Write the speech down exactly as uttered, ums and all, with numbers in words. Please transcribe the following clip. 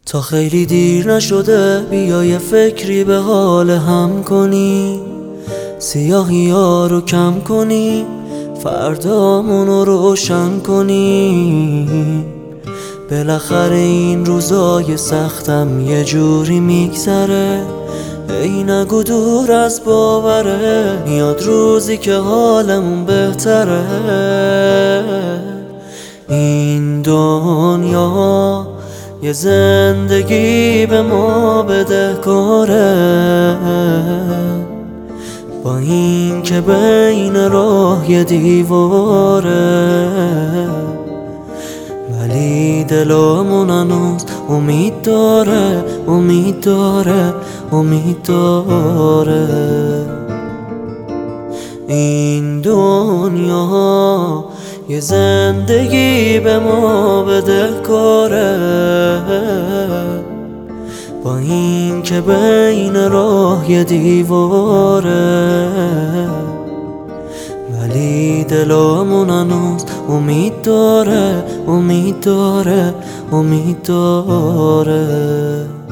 تا خیلی دیر نشده بیا یه فکری به حال هم کنی، سیاهی ها رو کم کنی، فردامون رو روشن کنی. بالاخره این روزای سختم یه جوری میگذره، ای نگو دور از باوره، میاد روزی که حالمون بهتره. این دنیا یه زندگی به ما بدهکاره، با این که بین راه یه دیواره، ولی دلمون هنوز امید داره، امید داره، امید داره. این دنیا یه زندگی به ما بدهکاره، با این که بین راه یه دیواره، ولی دلمون هنوز امید داره، امید داره، امید داره.